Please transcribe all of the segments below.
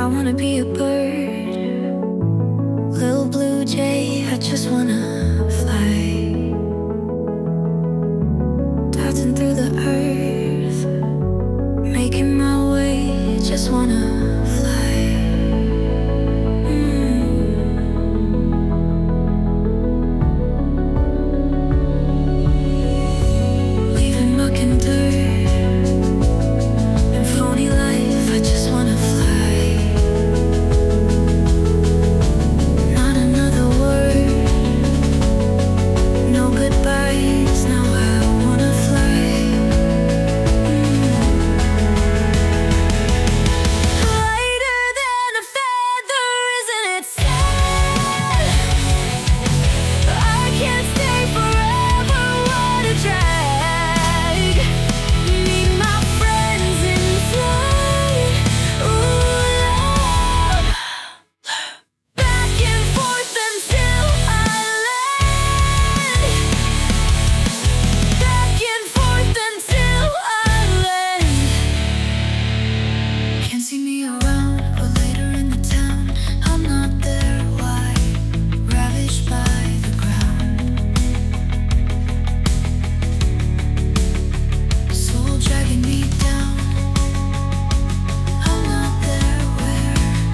wanna be a bird, little blue jay. I just wanna fly, dodging through the earth, making my way. Just wanna fly. Leaving muck and dirt and phony life. I just wanna fly. Not another word, no goodbyes. Now I wanna fly. Lighter than a feather, isn't it sad? I can't stay forever, what a drag. Meet my friends in flight. Ooh, love. Back and forth until I land. Back and forth until I land. Can't see me around or later in the town. I'm not there, why? Ravished by the ground. Soul dragging me down. I'm not there, where?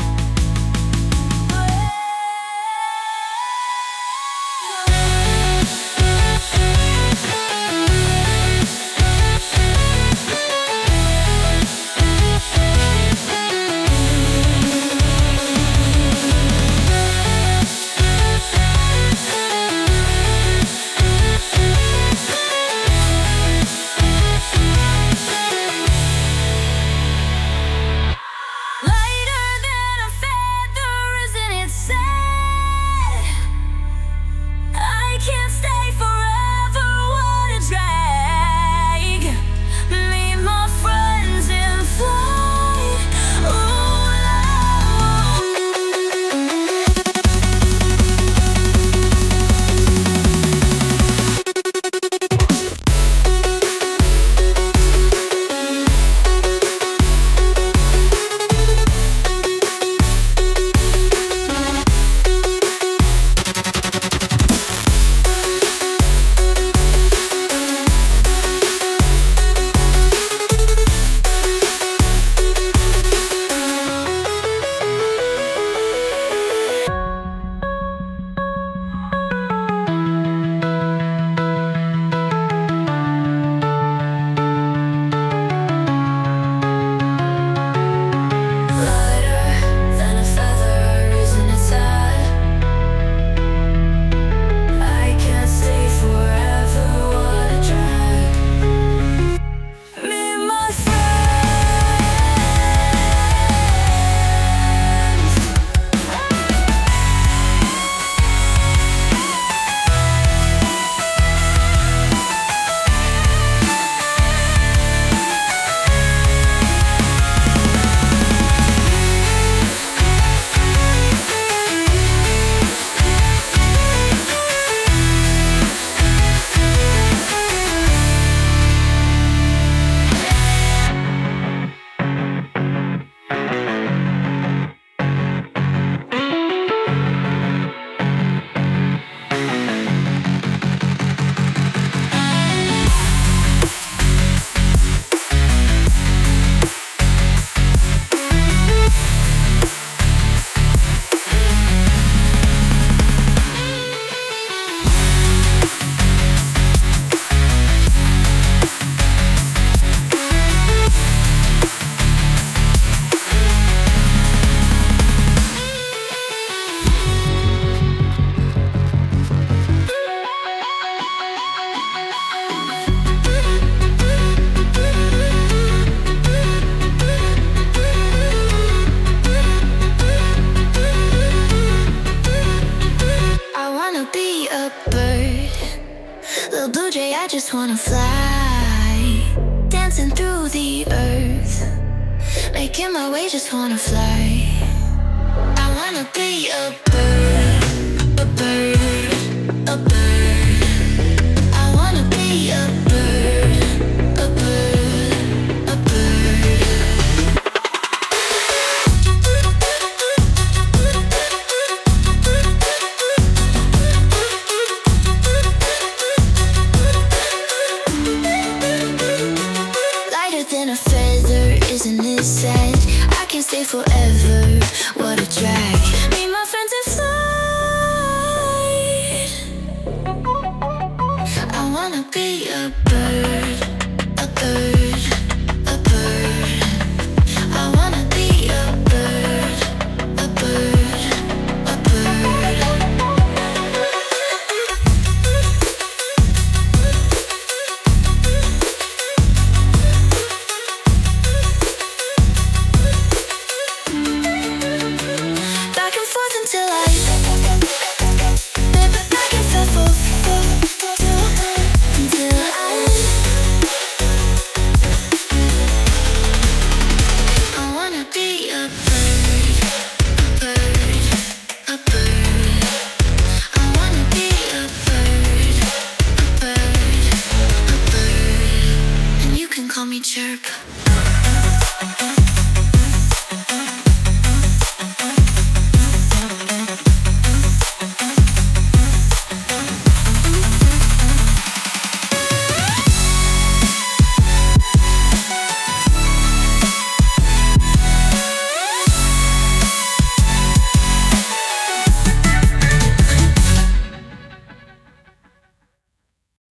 Lighter than a feather, isn't it sad? I can't stay forever, what a drag. Meet my friends in flight. Ooh, love. Lighter than a feather, isn't it sad? I can't stay forever, what a drag. Meet my friends. I wanna be a bird, little blue jay. I just wanna fly, dancing through the earth, making my way. Just wanna fly. I wanna be a bird, a bird, a bird. I wanna be a bird, a bird, a bird. stay forever. What a drag. Meet my friends and fly. I wanna be a bird, a bird.